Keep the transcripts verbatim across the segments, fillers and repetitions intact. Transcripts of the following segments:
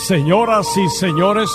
Señoras y señores,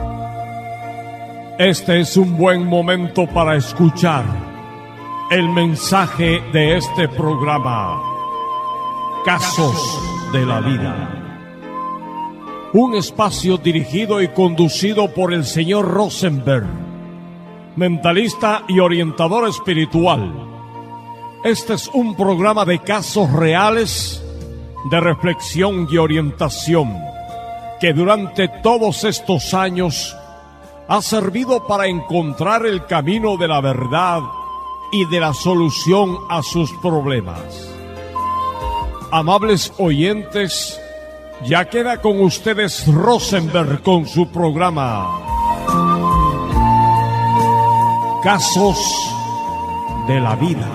este es un buen momento para escuchar el mensaje de este programa, Casos de la Vida. Un espacio dirigido y conducido por el señor Rosenberg, mentalista y orientador espiritual. Este es un programa de casos reales, de reflexión y orientación, que durante todos estos años ha servido para encontrar el camino de la verdad y de la solución a sus problemas. Amables oyentes, ya queda con ustedes Rosenberg con su programa Casos de la Vida.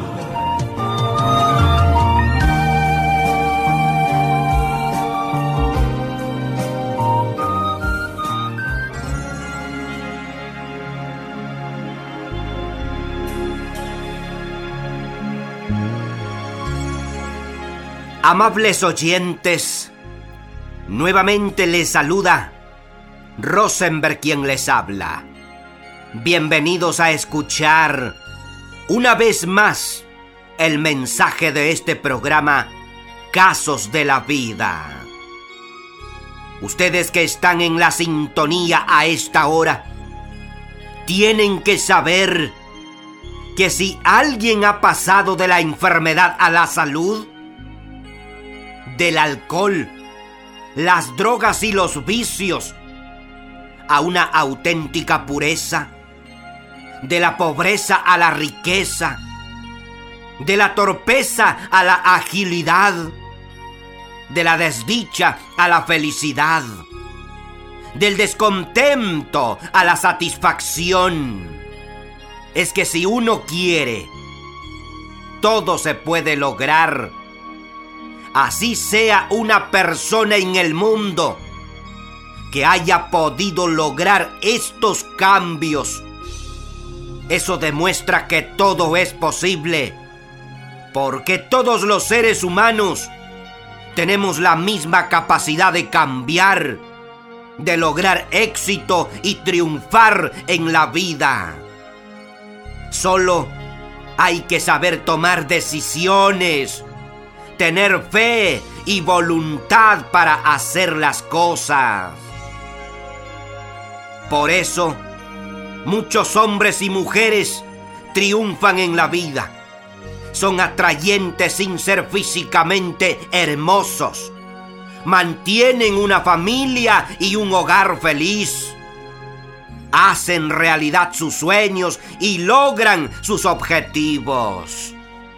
Amables oyentes, nuevamente les saluda Rosenberg, quien les habla. Bienvenidos a escuchar una vez más el mensaje de este programa, Casos de la Vida. Ustedes que están en la sintonía a esta hora, tienen que saber que si alguien ha pasado de la enfermedad a la salud, del alcohol, las drogas y los vicios, a una auténtica pureza, de la pobreza a la riqueza, de la torpeza a la agilidad, de la desdicha a la felicidad, del descontento a la satisfacción. Es que si uno quiere, todo se puede lograr. Así sea una persona en el mundo que haya podido lograr estos cambios, eso demuestra que todo es posible, porque todos los seres humanos tenemos la misma capacidad de cambiar, de lograr éxito y triunfar en la vida. Solo hay que saber tomar decisiones, tener fe y voluntad para hacer las cosas. Por eso, muchos hombres y mujeres triunfan en la vida. Son atrayentes sin ser físicamente hermosos. Mantienen una familia y un hogar feliz. Hacen realidad sus sueños y logran sus objetivos.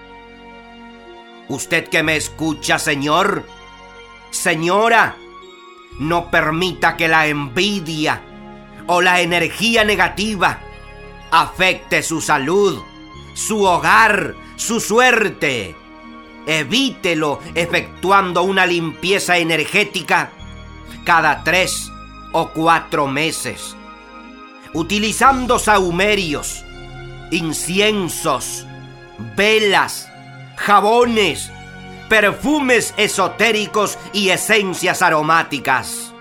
Usted que me escucha, señor, señora, no permita que la envidia o la energía negativa afecte su salud, su hogar, su suerte. Evítelo efectuando una limpieza energética cada tres o cuatro meses, utilizando sahumerios, inciensos, velas, jabones, perfumes esotéricos y esencias aromáticas.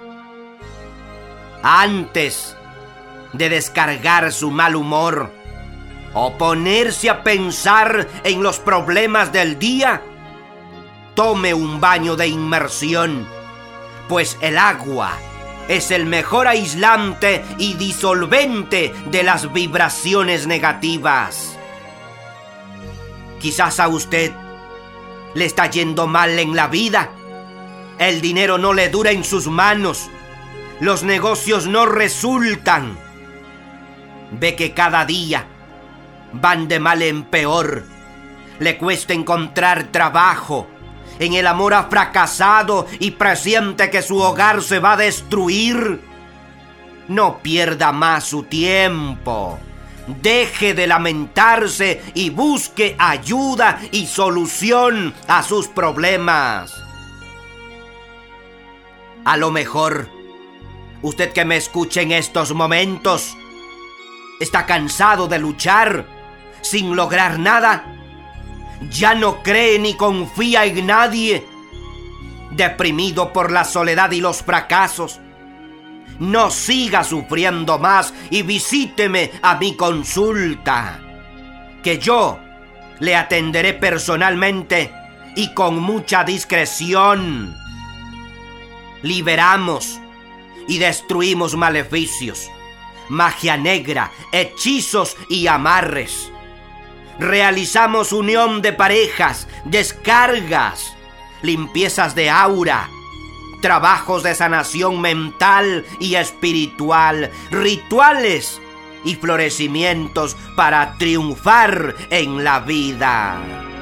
Antes de descargar su mal humor o ponerse a pensar en los problemas del día, tome un baño de inmersión, pues el agua es el mejor aislante y disolvente de las vibraciones negativas. Quizás a usted le está yendo mal en la vida. El dinero no le dura en sus manos. Los negocios no resultan. Ve que cada día van de mal en peor. Le cuesta encontrar trabajo. En el amor ha fracasado y presiente que su hogar se va a destruir. No pierda más su tiempo. Deje de lamentarse y busque ayuda y solución a sus problemas. A lo mejor, usted que me escucha en estos momentos, está cansado de luchar sin lograr nada. Ya no cree ni confía en nadie. Deprimido por la soledad y los fracasos. no siga sufriendo más y visíteme a mi consulta, que yo le atenderé personalmente y con mucha discreción. Liberamos y destruimos maleficios, magia negra, hechizos y amarres. Realizamos unión de parejas, descargas, limpiezas de aura, trabajos de sanación mental y espiritual, rituales y florecimientos para triunfar en la vida.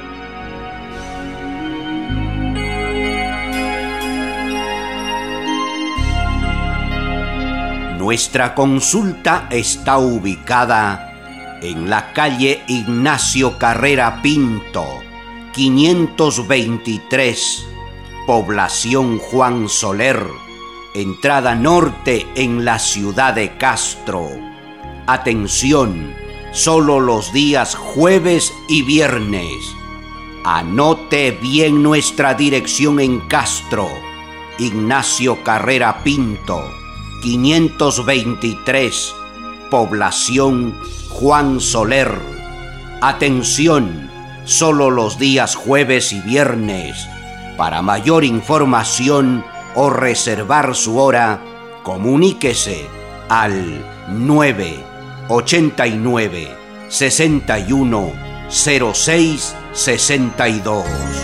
Nuestra consulta está ubicada en la calle Ignacio Carrera Pinto, quinientos veintitrés, población Juan Soler, entrada norte en la ciudad de Castro. Atención, solo los días jueves y viernes. Anote bien nuestra dirección en Castro, Ignacio Carrera Pinto, quinientos veintitrés, población Juan Soler. Atención, solo los días jueves y viernes. Para mayor información o reservar su hora, comuníquese al nueve ochenta y nueve, sesenta y uno, cero seis sesenta y dos.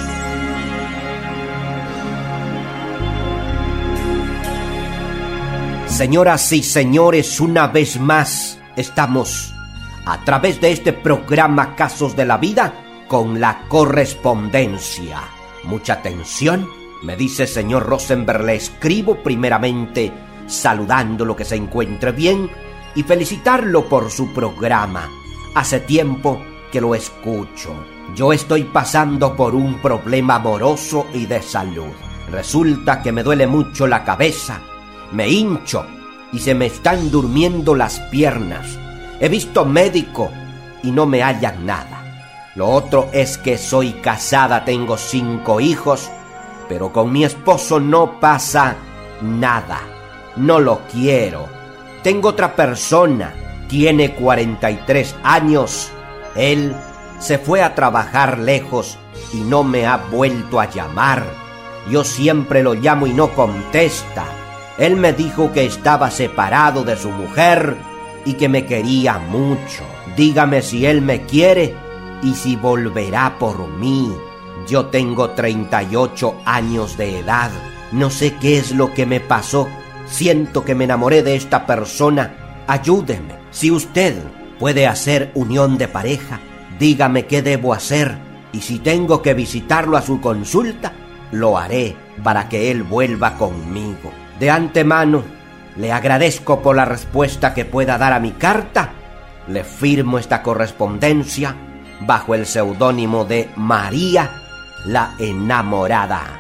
Señoras y señores, una vez más estamos a través de este programa Casos de la Vida con la correspondencia. Mucha atención, me dice señor Rosenberg, le escribo primeramente saludándolo, que se encuentre bien y felicitarlo por su programa. Hace tiempo que lo escucho. Yo estoy pasando por un problema amoroso y de salud. Resulta que me duele mucho la cabeza, me hincho y se me están durmiendo las piernas. He visto médico y no me hallan nada. Lo otro es que soy casada, tengo cinco hijos, pero con mi esposo no pasa nada. No lo quiero. Tengo otra persona, tiene cuarenta y tres años. Él se fue a trabajar lejos y no me ha vuelto a llamar. Yo siempre lo llamo y no contesta. Él me dijo que estaba separado de su mujer y que me quería mucho. Dígame si él me quiere y si volverá por mí. Yo tengo treinta y ocho años de edad. No sé qué es lo que me pasó. Siento que me enamoré de esta persona. Ayúdeme. Si usted puede hacer unión de pareja, dígame qué debo hacer. Y si tengo que visitarlo a su consulta, lo haré para que él vuelva conmigo. De antemano, le agradezco por la respuesta que pueda dar a mi carta. Le firmo esta correspondencia bajo el seudónimo de María la Enamorada.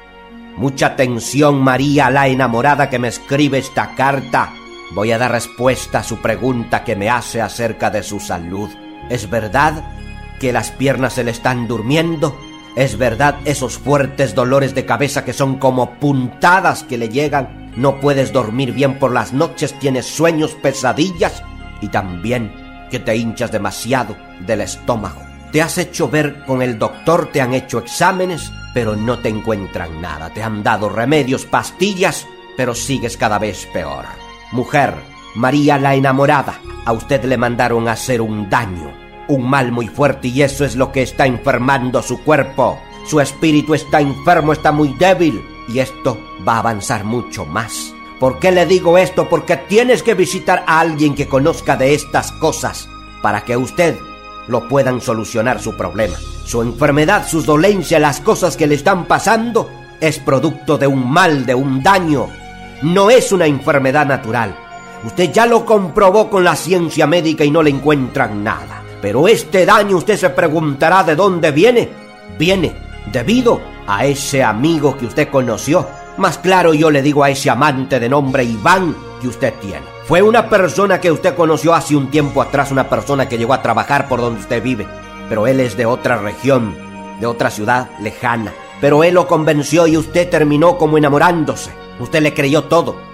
Mucha atención, María la Enamorada, que me escribe esta carta. Voy a dar respuesta a su pregunta que me hace acerca de su salud. ¿Es verdad que las piernas se le están durmiendo? ¿Es verdad esos fuertes dolores de cabeza que son como puntadas que le llegan? ¿No puedes dormir bien por las noches? ¿Tienes sueños, pesadillas? Y también que te hinchas demasiado del estómago. ¿Te has hecho ver con el doctor? ¿Te han hecho exámenes? Pero no te encuentran nada. Te han dado remedios, pastillas, pero sigues cada vez peor. Mujer, María la Enamorada, a usted le mandaron a hacer un daño, un mal muy fuerte, y eso es lo que está enfermando su cuerpo. Su espíritu está enfermo, está muy débil, y esto va a avanzar mucho más. ¿Por qué le digo esto? Porque tienes que visitar a alguien que conozca de estas cosas para que usted lo puedan solucionar su problema. Su enfermedad, sus dolencias, las cosas que le están pasando es producto de un mal, de un daño. No es una enfermedad natural. Usted ya lo comprobó con la ciencia médica y no le encuentran nada. Pero este daño, usted se preguntará de dónde viene. Viene debido a ese amigo que usted conoció. Más claro, yo le digo a ese amante de nombre Iván que usted tiene. Fue una persona que usted conoció hace un tiempo atrás, una persona que llegó a trabajar por donde usted vive. Pero él es de otra región, de otra ciudad lejana. Pero él lo convenció y usted terminó como enamorándose. Usted le creyó todo.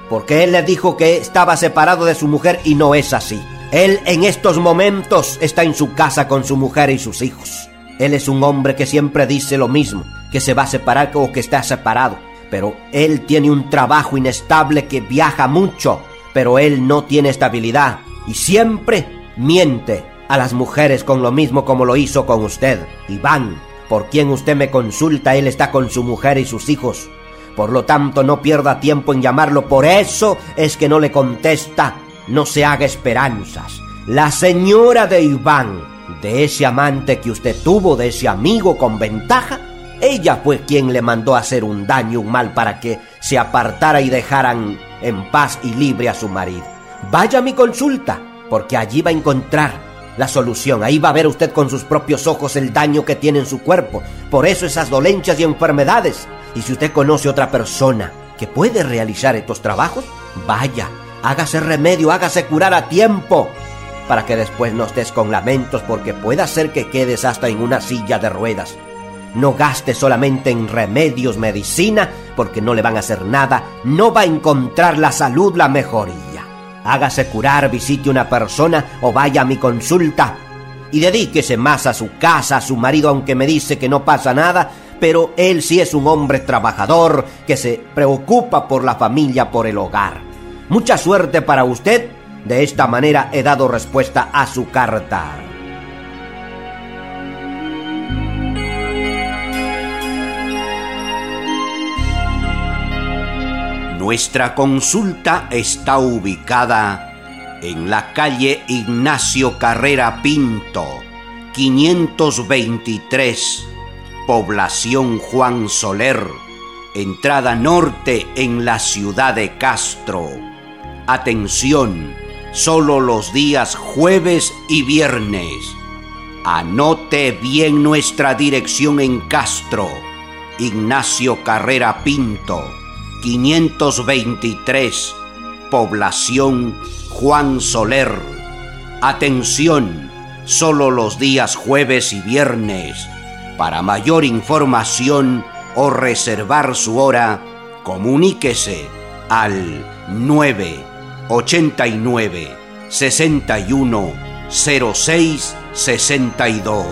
porque él le dijo que estaba separado de su mujer y no es así. Él en estos momentos está en su casa con su mujer y sus hijos. Él es un hombre que siempre dice lo mismo, que se va a separar o que está separado. Pero él tiene un trabajo inestable, que viaja mucho, pero él no tiene estabilidad y siempre miente a las mujeres con lo mismo como lo hizo con usted. Iván, por quien usted me consulta, él está con su mujer y sus hijos. Por lo tanto, no pierda tiempo en llamarlo. Por eso es que no le contesta. No se haga esperanzas. La señora de Iván, de ese amante que usted tuvo, de ese amigo con ventaja, ella fue quien le mandó a hacer un daño, un mal, para que se apartara y dejaran en paz y libre a su marido. Vaya a mi consulta, porque allí va a encontrar la solución. Ahí va a ver usted con sus propios ojos el daño que tiene en su cuerpo. Por eso esas dolencias y enfermedades. Y si usted conoce otra persona que puede realizar estos trabajos, vaya, hágase remedio, hágase curar a tiempo, para que después no estés con lamentos, porque puede ser que quedes hasta en una silla de ruedas. No gaste solamente en remedios, medicina, porque no le van a hacer nada. No va a encontrar la salud, la mejoría. Hágase curar, visite una persona o vaya a mi consulta y dedíquese más a su casa, a su marido, aunque me dice que no pasa nada, pero él sí es un hombre trabajador que se preocupa por la familia, por el hogar. Mucha suerte para usted. De esta manera he dado respuesta a su carta. Nuestra consulta está ubicada en la calle Ignacio Carrera Pinto, quinientos veintitrés, población Juan Soler, entrada norte en la ciudad de Castro. Atención, solo los días jueves y viernes. Anote bien nuestra dirección en Castro, Ignacio Carrera Pinto, quinientos veintitrés, población Juan Soler. Atención, solo los días jueves y viernes. Para mayor información o reservar su hora, comuníquese al nueve ochenta y nueve, sesenta y uno, cero seis sesenta y dos.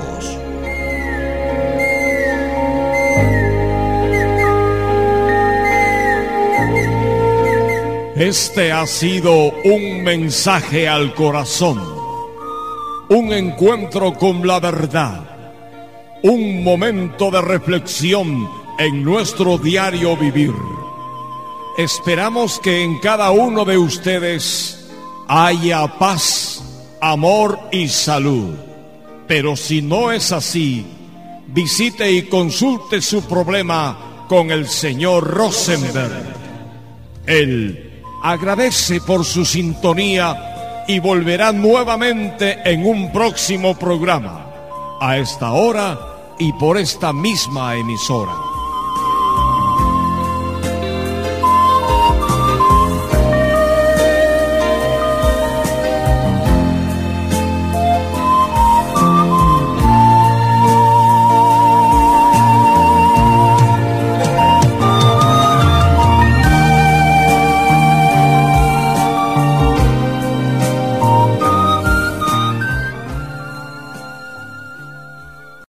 Este ha sido un mensaje al corazón, un encuentro con la verdad, un momento de reflexión en nuestro diario vivir. Esperamos que en cada uno de ustedes haya paz, amor y salud. Pero si no es así, visite y consulte su problema con el señor Rosenberg. Él agradece por su sintonía y volverá nuevamente en un próximo programa, a esta hora y por esta misma emisora.